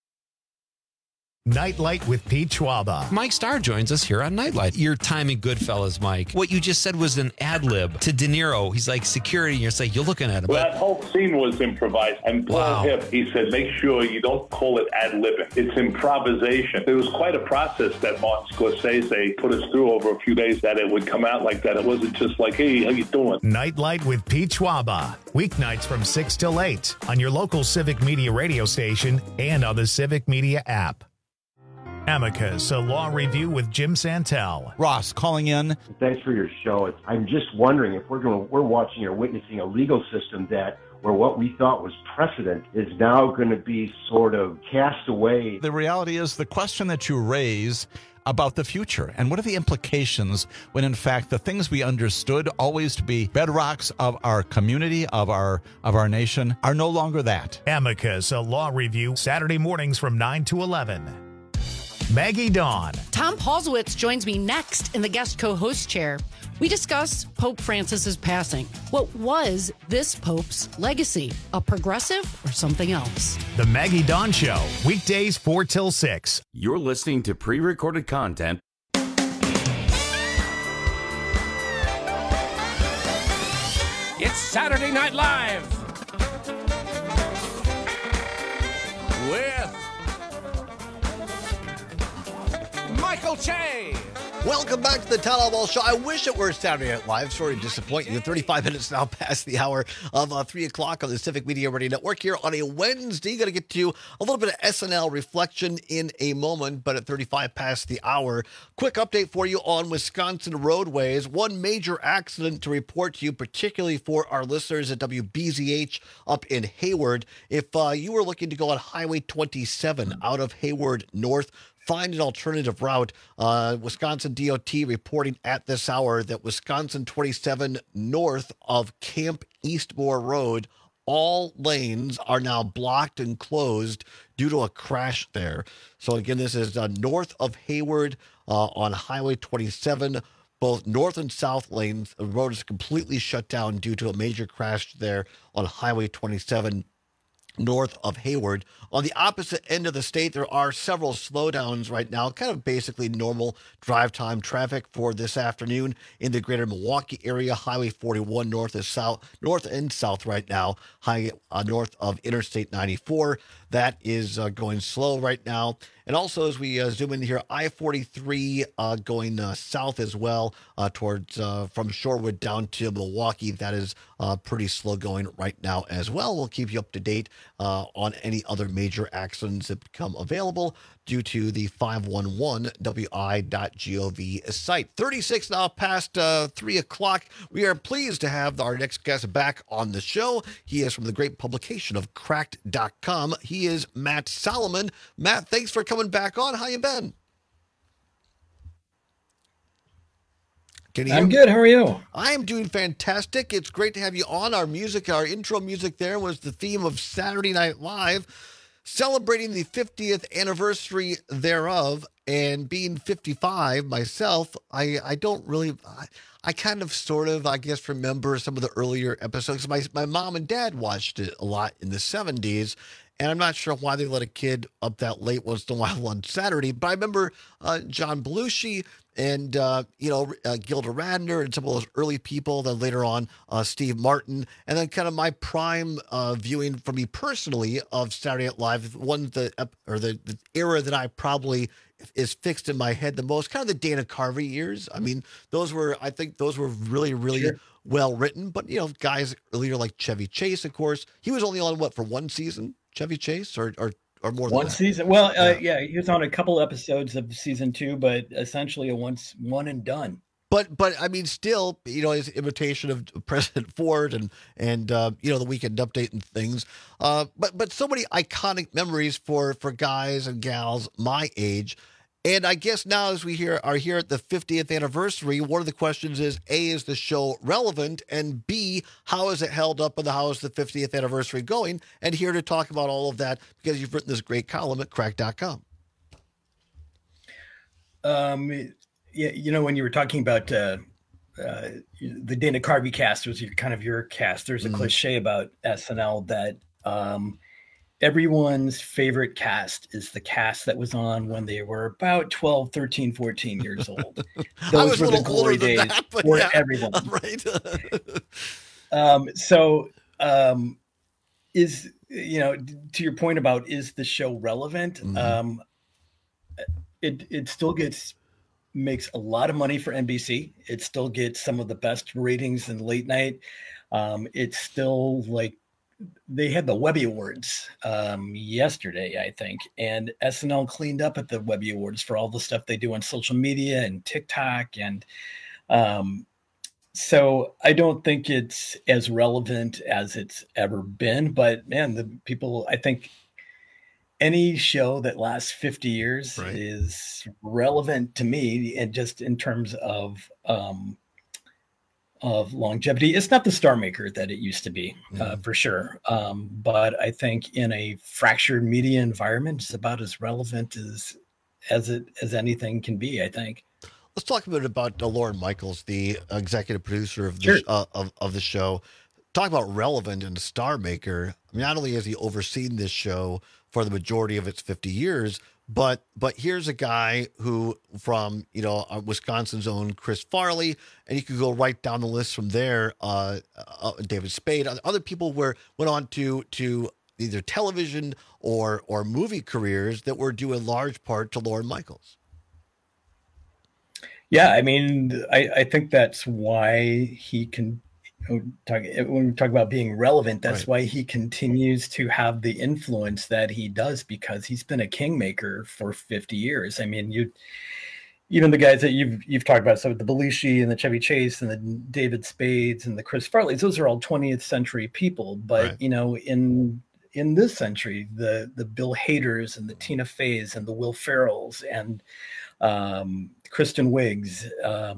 Nightlight with Pete Schwaba. Mike Starr joins us here on Nightlight. Your time in Goodfellas, Mike. What you just said was an ad lib to De Niro. He's like security, and you're like, you're looking at him. Well, that whole scene was improvised. And Paul Hip, he said, make sure you don't call it ad libbing. It's improvisation. It was quite a process that Martin Scorsese put us through over a few days that it would come out like that. It wasn't just like, hey, how you doing? Nightlight with Pete Schwaba. Weeknights from 6 till 8 on your local Civic Media radio station and on the Civic Media app. Amicus, a law review with Jim Santel. Ross calling in. Thanks for your show. I'm just wondering if we're watching or witnessing a legal system where what we thought was precedent is now going to be sort of cast away. The reality is the question that you raise about the future and what are the implications when in fact the things we understood always to be bedrocks of our community, of our nation, are no longer that. Amicus, a law review, Saturday mornings from 9 to 11. Maggie Dawn. Tom Paulsowitz joins me next in the guest co-host chair. We discuss Pope Francis's passing. What was this Pope's legacy? A progressive or something else? The Maggie Dawn Show, weekdays 4 till 6. You're listening to pre-recorded content. It's Saturday Night Live with Michael Che. Welcome back to the Town Hall Ball Show. I wish it were Saturday Night Live. Sorry to disappoint you. 35 minutes now past the hour of 3 o'clock on the Civic Media Radio Network here on a Wednesday. Going to get to a little bit of SNL reflection in a moment, but at 35 past the hour, quick update for you on Wisconsin roadways. One major accident to report to you, particularly for our listeners at WBZH up in Hayward. If you were looking to go on Highway 27 out of Hayward North, find an alternative route. Wisconsin DOT reporting at this hour that Wisconsin 27 north of Camp Eastmore Road, all lanes are now blocked and closed due to a crash there. So again, this is north of Hayward on Highway 27. Both north and south lanes, the road is completely shut down due to a major crash there on Highway 27 north of Hayward. On the opposite end of the state, there are several slowdowns right now, kind of basically normal drive time traffic for this afternoon in the greater Milwaukee area. Highway 41 north and south right now, north of Interstate 94. That is going slow right now. And also, as we zoom in here, I-43 going south as well towards from Shorewood down to Milwaukee. That is pretty slow going right now as well. We'll keep you up to date on any other major accidents that become available due to the 511wi.gov site. 36 now past 3 o'clock. We are pleased to have our next guest back on the show. He is from the great publication of Cracked.com. He is Matt Solomon. Matt, thanks for coming back on. How you been? I'm good. How are you? I am doing fantastic. It's great to have you on. Our intro music there was the theme of Saturday Night Live, celebrating the 50th anniversary thereof. And being 55 myself, I don't really, I kind of sort of, I guess, remember some of the earlier episodes. My mom and dad watched it a lot in the 70s. And I'm not sure why they let a kid up that late once in a while on Saturday. But I remember John Belushi and, Gilda Radner and some of those early people. Then later on, Steve Martin. And then kind of my prime viewing for me personally of Saturday Night Live, the era that I probably is fixed in my head the most, kind of the Dana Carvey years. I mean, I think those were really, really sure. Well written. But, guys earlier like Chevy Chase, of course. He was only on, for one season? Chevy Chase or more than one season? Well, yeah, he was on a couple episodes of season 2, but essentially a one and done. But I mean, still, his imitation of President Ford and the Weekend Update and things. But so many iconic memories for guys and gals my age. And I guess now as we are here at the 50th anniversary, one of the questions is, A, is the show relevant? And B, how is it held up and how is the 50th anniversary going? And here to talk about all of that, because you've written this great column at Cracked.com. Yeah, when you were talking about the Dana Carvey cast was your cast. There's a cliche about SNL that everyone's favorite cast is the cast that was on when they were about 12, 13, 14 years old. Those were the glory days for everyone. Right. To your point about, is the show relevant? Mm-hmm. It still makes a lot of money for NBC. It still gets some of the best ratings in late night. It's still they had the Webby Awards yesterday, I think, and SNL cleaned up at the Webby Awards for all the stuff they do on social media and TikTok, and so I don't think it's as relevant as it's ever been. But man, the people, I think any show that lasts 50 years is relevant to me, and just in terms of longevity. It's not the star maker that it used to be, for sure. But I think in a fractured media environment, it's about as relevant as anything can be, I think. Let's talk a bit about Lorne Michaels, the executive producer of the, of the show. Talk about relevant and a star maker. Not only has he overseen this show for the majority of its 50 years, but here's a guy who, from Wisconsin's own Chris Farley, and you could go right down the list from there. David Spade, other people went on to either television or movie careers that were due in large part to Lorne Michaels. Yeah, I mean, I think that's why he can when we talk about being relevant, that's why he continues to have the influence that he does, because he's been a kingmaker for 50 years. I mean, even the guys that you've talked about, so the Belushi and the Chevy Chase and the David Spades and the Chris Farleys, those are all 20th century people. But in this century, the Bill Haders and the Tina Feys and the Will Ferrells and Kristen Wiggs,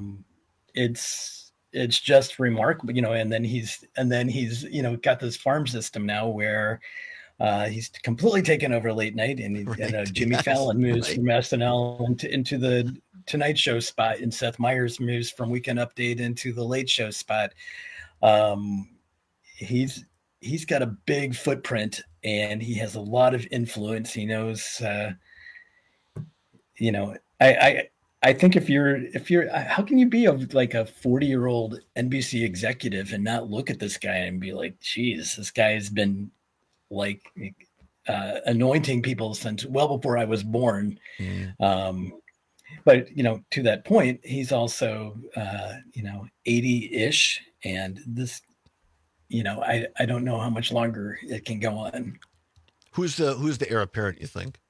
it's just remarkable, and then he's got this farm system now where he's completely taken over late night, and Jimmy Fallon moves from SNL into the Tonight Show spot, and Seth Meyers moves from Weekend Update into the Late Show spot. He's got a big footprint, and he has a lot of influence. He knows, I think if you're, how can you be a 40-year-old NBC executive and not look at this guy and be like, geez, this guy has been anointing people since well before I was born. But, to that point, he's also, 80-ish. And this, I don't know how much longer it can go on. Who's the heir apparent, you think?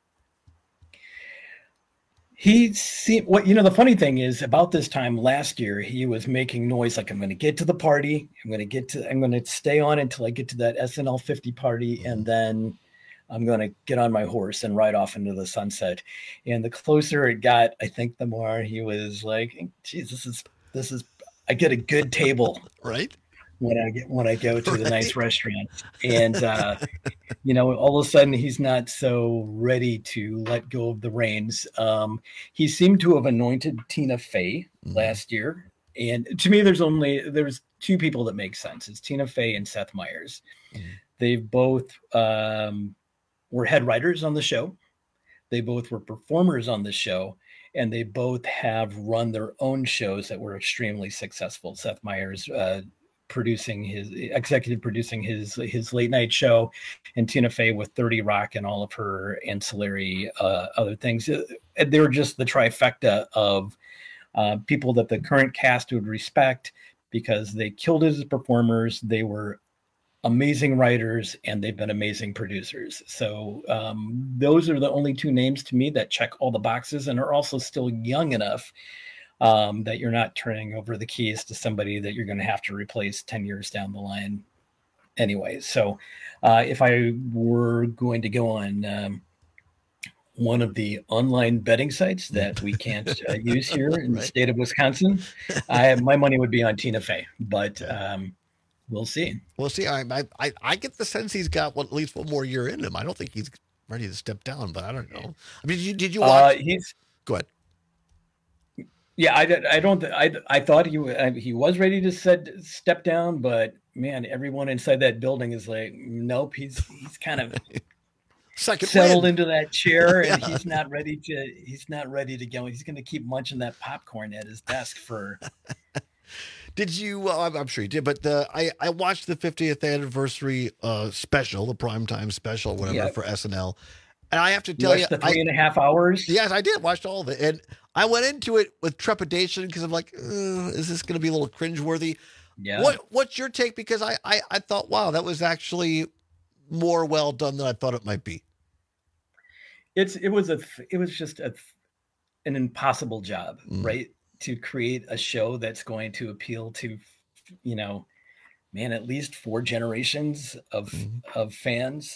The funny thing is, about this time last year, he was making noise like, I'm going to get to the party. I'm going to stay on until I get to that SNL 50 party. And then I'm going to get on my horse and ride off into the sunset. And the closer it got, I think the more he was like, geez, this is, I get a good table. Right. When I go to the nice restaurant, and all of a sudden he's not so ready to let go of the reins. He seemed to have anointed Tina Fey last year, and to me, there's two people that make sense. It's Tina Fey and Seth Meyers. They both were head writers on the show. They both were performers on the show. And they both have run their own shows that were extremely successful. Seth Meyers executive producing his late night show, and Tina Fey with 30 Rock and all of her ancillary other things. They were just the trifecta of people that the current cast would respect, because they killed it as performers. They were amazing writers, and they've been amazing producers. So those are the only two names to me that check all the boxes and are also still young enough that you're not turning over the keys to somebody that you're going to have to replace 10 years down the line anyway. So if I were going to go on one of the online betting sites that we can't use here in the state of Wisconsin, my money would be on Tina Fey, but we'll see. We'll see. I get the sense he's got at least one more year in him. I don't think he's ready to step down, but I don't know. I mean, did you watch? Go ahead. Yeah, I thought he was ready to step down, but man, everyone inside that building is like, nope, he's kind of settled into that chair, and he's not ready to go. He's going to keep munching that popcorn at his desk for. Did you? Well, I'm sure you did, but I watched the 50th anniversary special, the primetime special, whatever, for SNL. And I have to tell you, the 3.5 hours. Yes, I did. Watched all of it. And I went into it with trepidation because I'm like, is this going to be a little cringeworthy? Yeah. What's your take? Because I thought, wow, that was actually more well done than I thought it might be. It was just an impossible job, right? To create a show that's going to appeal to, at least 4 generations of fans.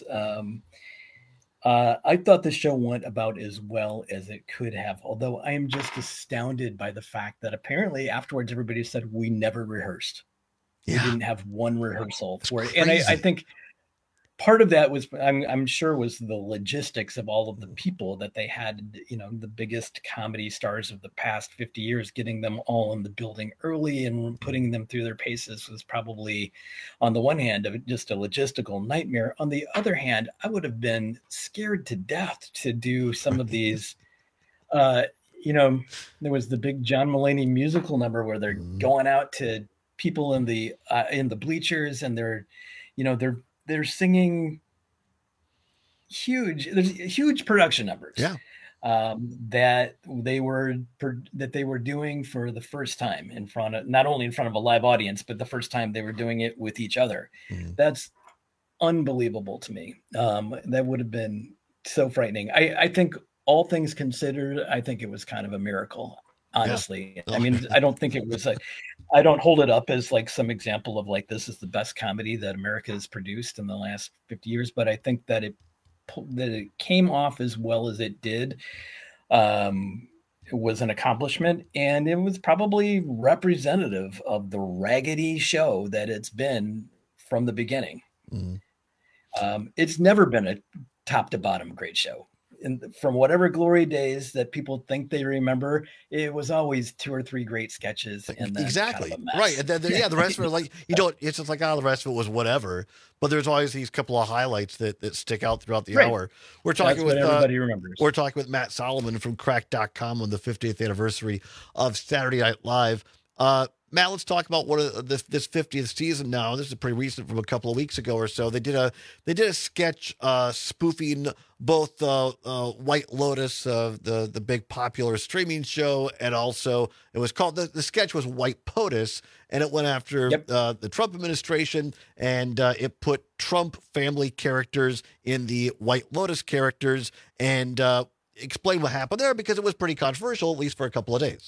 I thought the show went about as well as it could have, although I am just astounded by the fact that apparently afterwards everybody said we never rehearsed. Yeah. We didn't have one rehearsal for it. And I think part of that was, I'm sure, was the logistics of all of the people that they had, the biggest comedy stars of the past 50 years, getting them all in the building early and putting them through their paces was probably, on the one hand, just a logistical nightmare. On the other hand, I would have been scared to death to do some of these, there was the big John Mulaney musical number where they're going out to people in the bleachers and they're singing huge production numbers. Yeah. That they were doing for the first time not only in front of a live audience, but the first time they were doing it with each other. That's unbelievable to me. That would have been so frightening. I think, all things considered, I think it was kind of a miracle. Honestly, yeah. I mean, I don't think it was I don't hold it up as like some example of like, this is the best comedy that America has produced in the last 50 years. But I think that it came off as well as it did. It was an accomplishment, and it was probably representative of the raggedy show that it's been from the beginning. It's never been a top to bottom great show. From whatever glory days that people think they remember, it was always 2 or 3 great sketches. And then exactly. Kind of a mess. Right. And then, the rest of it, like, it's just like, the rest of it was whatever. But there's always these couple of highlights that stick out throughout the hour. We're talking with everybody remembers. We're talking with Matt Solomon from Cracked.com on the 50th anniversary of Saturday Night Live. Matt, let's talk about this 50th season now. This is pretty recent, from a couple of weeks ago or so. They did a sketch spoofing both White Lotus, the big popular streaming show, and also it was called, the sketch was White POTUS, and it went after the Trump administration, and it put Trump family characters in the White Lotus characters, and explain what happened there, because it was pretty controversial, at least for a couple of days.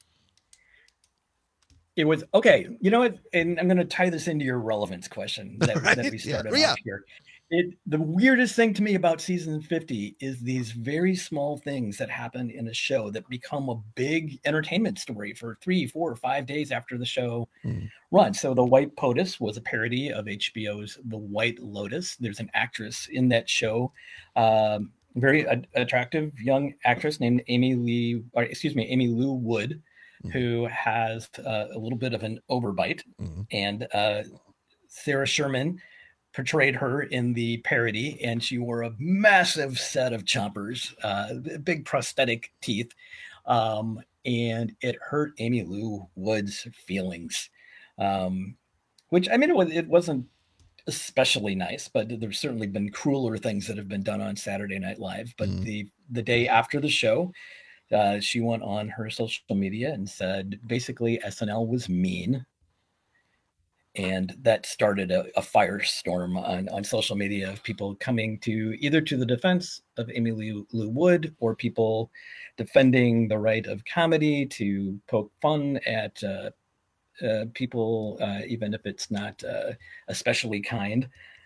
It was okay. You know what? And I'm going to tie this into your relevance question that we started off here. The weirdest thing to me about season 50 is these very small things that happen in a show that become a big entertainment story for 3, 4, or 5 days after the show runs. So the White POTUS was a parody of HBO's The White Lotus. There's an actress in that show, very attractive young actress named Amy Lou Wood, who has a little bit of an overbite, and Sarah Sherman portrayed her in the parody, and she wore a massive set of chompers, big prosthetic teeth, and it hurt Amy Lou Wood's feelings, which, I mean, it wasn't especially nice, but there's certainly been crueler things that have been done on Saturday Night Live. But the day after the show, she went on her social media and said basically SNL was mean. And that started a firestorm on social media of people coming to the defense of Amy Lou Wood, or people defending the right of comedy to poke fun at people, even if it's not especially kind.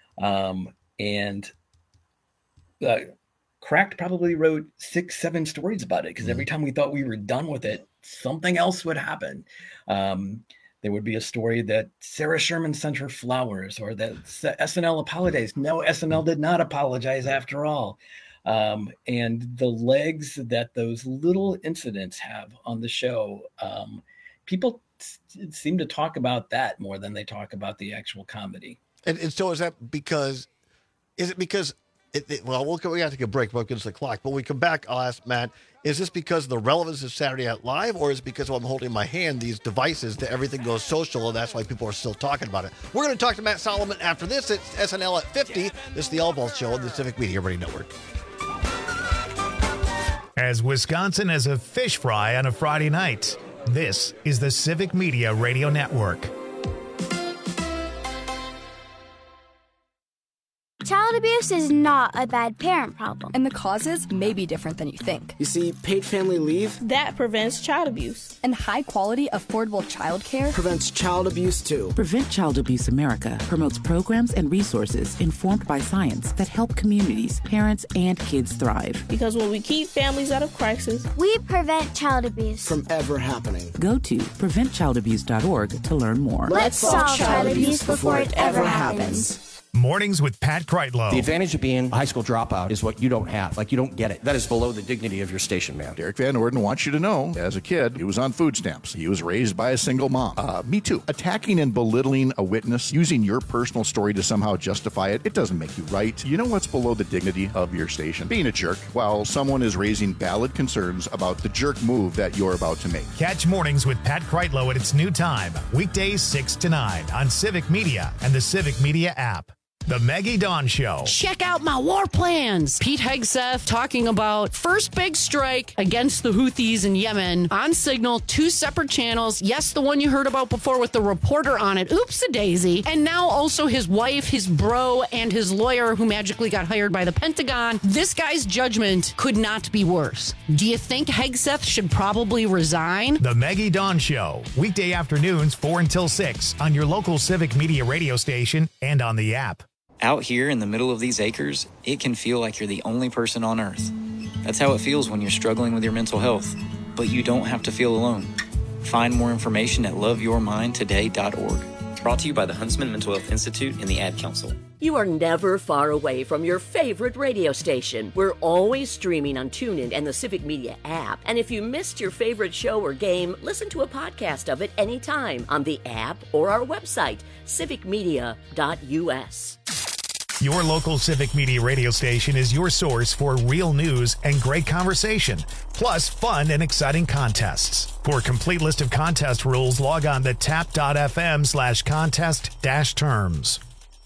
Cracked probably wrote 6-7 stories about it, because every time we thought we were done with it, something else would happen. There would be a story that Sarah Sherman sent her flowers, or that SNL apologized. No, SNL did not apologize after all. And the legs that those little incidents have on the show, people seem to talk about that more than they talk about the actual comedy. And so is it because we have to take a break against the clock, but when we come back, I'll ask Matt, is this because of the relevance of Saturday Night Live, or is it because I'm holding in my hand these devices that everything goes social, and that's why people are still talking about it? We're going to talk to Matt Solomon after this. It's SNL at 50. This is the Allballs Show on the Civic Media Radio Network. As Wisconsin as a fish fry on a Friday night, this is the Civic Media Radio Network. Child abuse is not a bad parent problem. And the causes may be different than you think. You see, paid family leave, that prevents child abuse. And high-quality, affordable childcare prevents child abuse, too. Prevent Child Abuse America promotes programs and resources informed by science that help communities, parents, and kids thrive. Because when we keep families out of crisis, we prevent child abuse from ever happening. Go to preventchildabuse.org to learn more. Let's solve child abuse before it ever happens. Mornings with Pat Kreitlow. The advantage of being a high school dropout is what you don't have. Like, you don't get it. That is below the dignity of your station, man. Derek Van Orden wants you to know, as a kid, he was on food stamps. He was raised by a single mom. Me too. Attacking and belittling a witness, using your personal story to somehow justify it, it doesn't make you right. You know what's below the dignity of your station? Being a jerk while someone is raising valid concerns about the jerk move that you're about to make. Catch Mornings with Pat Kreitlow at its new time, weekdays 6 to 9 on Civic Media and the Civic Media app. The Maggie Dawn Show. Check out my war plans. Pete Hegseth talking about first big strike against the Houthis in Yemen on Signal, 2 separate channels. Yes, the one you heard about before with the reporter on it. Oops-a-daisy. And now also his wife, his bro, and his lawyer who magically got hired by the Pentagon. This guy's judgment could not be worse. Do you think Hegseth should probably resign? The Maggie Dawn Show. Weekday afternoons 4 until 6 on your local Civic Media radio station and on the app. Out here in the middle of these acres, it can feel like you're the only person on Earth. That's how it feels when you're struggling with your mental health. But you don't have to feel alone. Find more information at loveyourmindtoday.org. Brought to you by the Huntsman Mental Health Institute and the Ad Council. You are never far away from your favorite radio station. We're always streaming on TuneIn and the Civic Media app. And if you missed your favorite show or game, listen to a podcast of it anytime on the app or our website, civicmedia.us. Your local Civic Media radio station is your source for real news and great conversation, plus fun and exciting contests. For a complete list of contest rules, log on to tap.fm/contest-terms.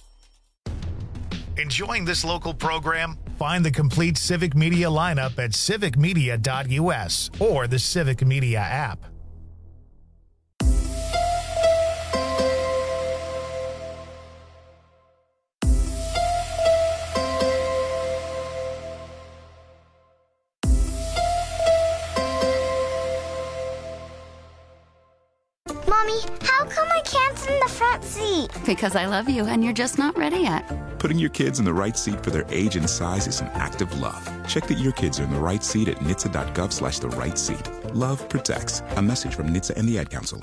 Enjoying this local program? Find the complete Civic Media lineup at civicmedia.us or the Civic Media app. Mommy, how come I can't sit in the front seat? Because I love you and you're just not ready yet. Putting your kids in the right seat for their age and size is an act of love. Check that your kids are in the right seat at NHTSA.gov/the right seat. Love protects. A message from NHTSA and the Ad Council.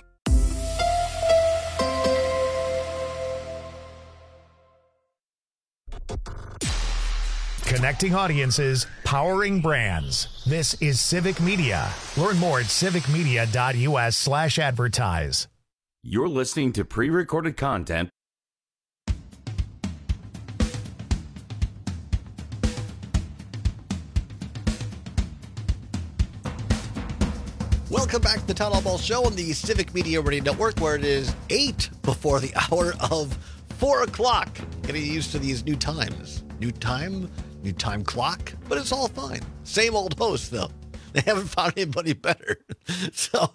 Connecting audiences, powering brands. This is Civic Media. Learn more at civicmedia.us/advertise. You're listening to pre-recorded content. Welcome back to the Town Hall Ball Show on the Civic Media Radio Network, where it is 8 before the hour of 4 o'clock. Getting used to these new times. New time clock, but it's all fine. Same old host, though. They haven't found anybody better. So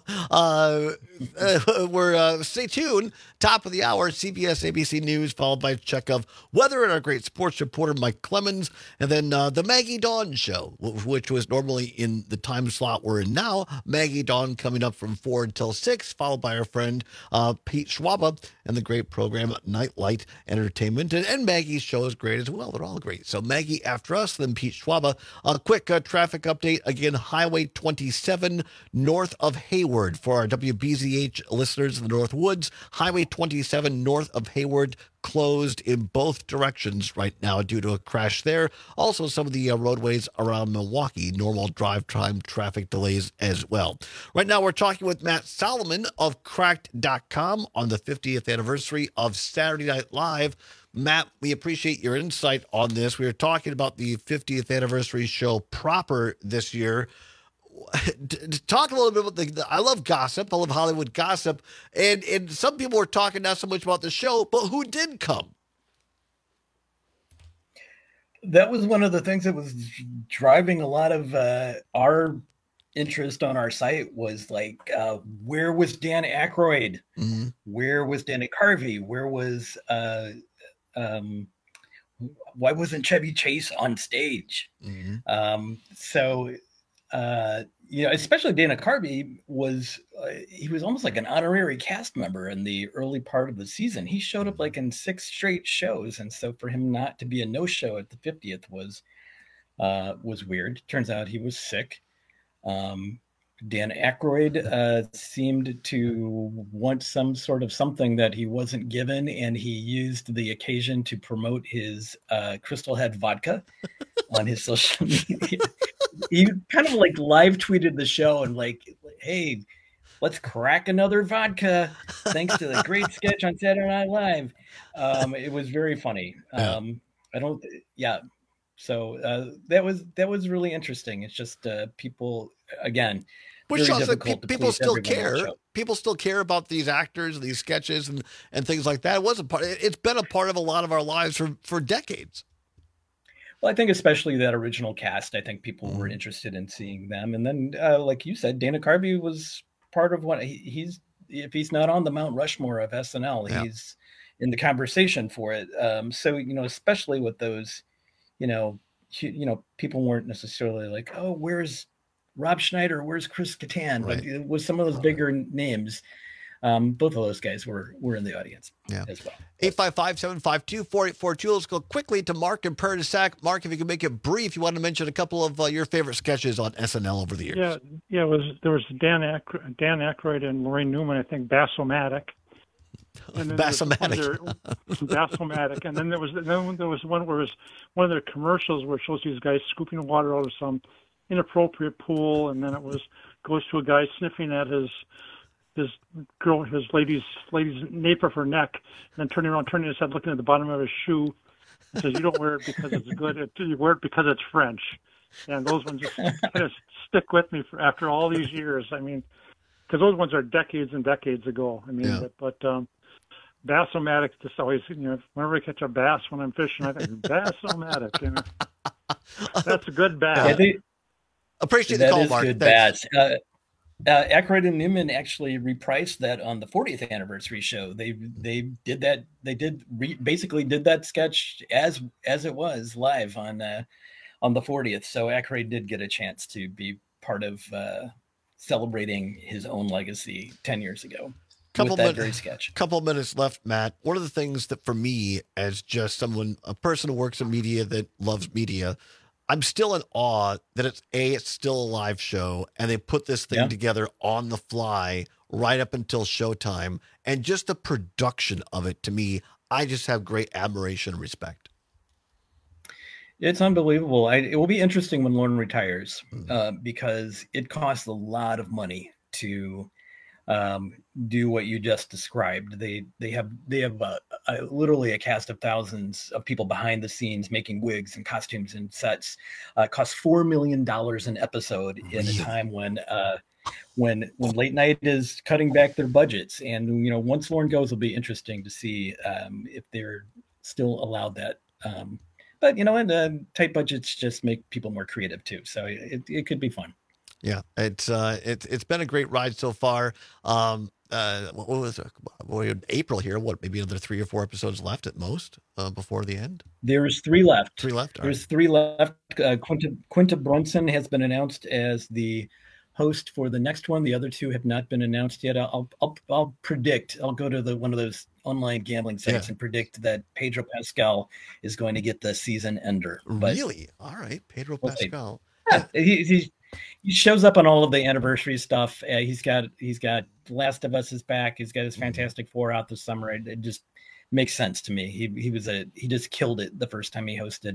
stay tuned. Top of the hour, CBS ABC News, followed by a check of weather and our great sports reporter, Mike Clemens. And then the Maggie Dawn Show, which was normally in the time slot we're in now. Maggie Dawn coming up from 4 until 6, followed by our friend Pete Schwaba and the great program Nightlight Entertainment. And Maggie's show is great as well. They're all great. So Maggie after us, then Pete Schwaba. A quick traffic update. Again, Highway 27 north of Hayward for our WBZH listeners in the North Woods. Highway 27 north of Hayward closed in both directions right now due to a crash there. Also, some of the roadways around Milwaukee, normal drive time traffic delays as well. Right now, we're talking with Matt Solomon of Cracked.com on the 50th anniversary of Saturday Night Live. Matt, we appreciate your insight on this. We were talking about the 50th anniversary show proper this year. Talk a little bit about I love gossip. I love Hollywood gossip. And some people are talking not so much about the show, but who did come? That was one of the things that was driving a lot of our interest on our site was like, where was Dan Aykroyd? Mm-hmm. Where was Dana Carvey? Where was why wasn't Chevy Chase on stage? Especially Dana Carvey was almost like an honorary cast member in the early part of the season. He showed up like in 6 straight shows, and so for him not to be a no-show at the 50th was weird. Turns out he was sick. Dan Aykroyd seemed to want some sort of something that he wasn't given, and he used the occasion to promote his Crystal Head vodka on his social media. He kind of like live tweeted the show and like, hey, let's crack another vodka thanks to the great sketch on Saturday Night Live. It was very funny. So that was really interesting. It's just people, again, which also people still care. People still care about these actors, these sketches, and things like that. It's been a part of a lot of our lives for decades. Well, I think especially that original cast. I think people were interested in seeing them, and then, like you said, Dana Carvey was part of what he's. If he's not on the Mount Rushmore of SNL, he's in the conversation for it. So especially with those, people weren't necessarily like, oh, where's Rob Schneider, where's Chris Kattan? Right. But it was some of those bigger names. Both of those guys were in the audience as well. 855-752-4842. Let's go quickly to Mark and Prairie du Sac. Mark, if you can make it brief, you want to mention a couple of your favorite sketches on SNL over the years. There was Dan Aykroyd and Lorraine Newman, I think, Bass-O-Matic. Bass-O-Matic. And then there was one where it was one of their commercials where it shows these guys scooping water out of some inappropriate pool, and then goes to a guy sniffing at his lady's nape of her neck, and then turning his head, looking at the bottom of his shoe, and says, "You don't wear it because it's good. You wear it because it's French." And those ones just kind of stick with me after all these years. I mean, because those ones are decades and decades ago. I mean, but Bass-O-Matic just always, whenever I catch a bass when I'm fishing, I think Bass-O-Matic. That's a good bass. Appreciate the call, Mark. Good bass. Aykroyd and Newman actually reprised that on the 40th anniversary show. They did that. They basically did that sketch as it was live on the 40th. So Aykroyd did get a chance to be part of celebrating his own legacy 10 years ago. Very sketch. Couple of minutes left, Matt. One of the things that for me, as just a person who works in media that loves media, I'm still in awe that it's still a live show, and they put this thing together on the fly right up until showtime. And just the production of it, to me, I just have great admiration and respect. It's unbelievable. It will be interesting when Lorne retires because it costs a lot of money to do what you just described. They have literally a cast of thousands of people behind the scenes making wigs and costumes and sets. Costs $4 million an episode in a time when late night is cutting back their budgets. And once Lorne goes, it'll be interesting to see if they're still allowed that. But and tight budgets just make people more creative too. So it could be fun. Yeah, it's been a great ride so far. What was it? April here? Maybe another 3 or 4 episodes left at most before the end. There's 3 left. 3 left. There's 3 left. Quinta Brunson has been announced as the host for the next one. The other 2 have not been announced yet. I'll predict. I'll go to one of those online gambling sites and predict that Pedro Pascal is going to get the season ender. Really? All right, Pedro Pascal. He shows up on all of the anniversary stuff. He's got The Last of Us is back. He's got his Fantastic Four out this summer. It just makes sense to me. He just killed it the first time he hosted.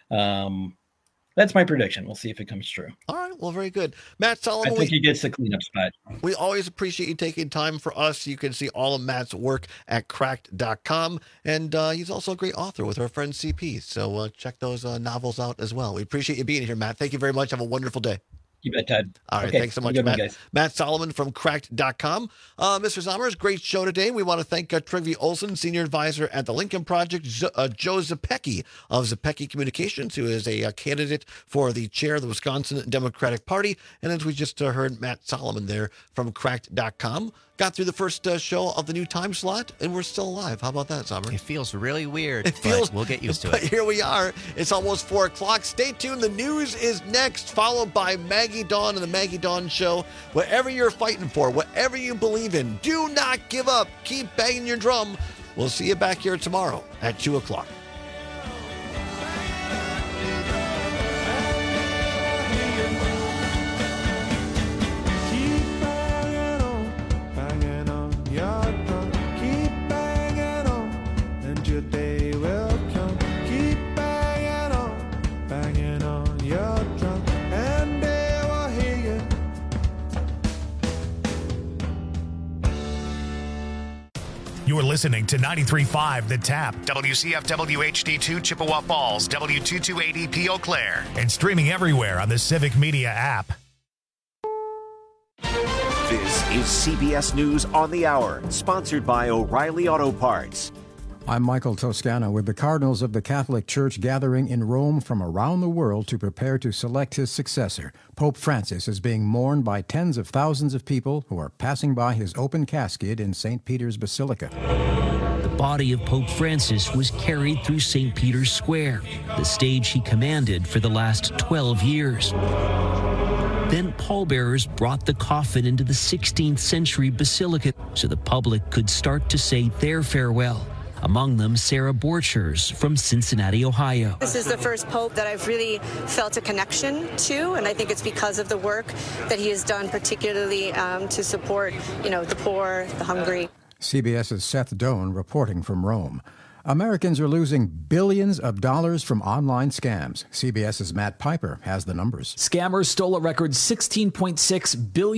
That's my prediction. We'll see if it comes true. All right. Well, very good. Matt Solomon. I think he gets the cleanup spot. We always appreciate you taking time for us. You can see all of Matt's work at cracked.com. And he's also a great author with our friend CP. So check those novels out as well. We appreciate you being here, Matt. Thank you very much. Have a wonderful day. You bet, Ted. All right. Thanks so much, Matt. Matt Solomon from cracked.com. Mr. Zommers, great show today. We want to thank Trygve Olsen, Senior Advisor at the Lincoln Project, Joe Zepecki of Zepecki Communications, who is a candidate for the chair of the Wisconsin Democratic Party. And as we just heard, Matt Solomon there from cracked.com. got through the first show of the new time slot, and we're still alive. How about that, Sommer? It feels really weird, but we'll get used to but it. Here we are. It's almost 4 o'clock. Stay tuned. The news is next, followed by Maggie Dawn and the Maggie Dawn Show. Whatever you're fighting for, whatever you believe in, do not give up. Keep banging your drum. We'll see you back here tomorrow at 2 o'clock. You're listening to 93.5 The Tap, WCFW HD2 Chippewa Falls, W228EP Eau Claire, and streaming everywhere on the Civic Media app. This is CBS News on the Hour, sponsored by O'Reilly Auto Parts. I'm Michael Toscano with the Cardinals of the Catholic Church gathering in Rome from around the world to prepare to select his successor. Pope Francis is being mourned by tens of thousands of people who are passing by his open casket in St. Peter's Basilica. The body of Pope Francis was carried through St. Peter's Square, the stage he commanded for the last 12 years. Then pallbearers brought the coffin into the 16th century basilica so the public could start to say their farewell. Among them, Sarah Borchers from Cincinnati, Ohio. This is the first pope that I've really felt a connection to, and I think it's because of the work that he has done, particularly to support, the poor, the hungry. CBS's Seth Doan reporting from Rome. Americans are losing billions of dollars from online scams. CBS's Matt Piper has the numbers. Scammers stole a record $16.6 billion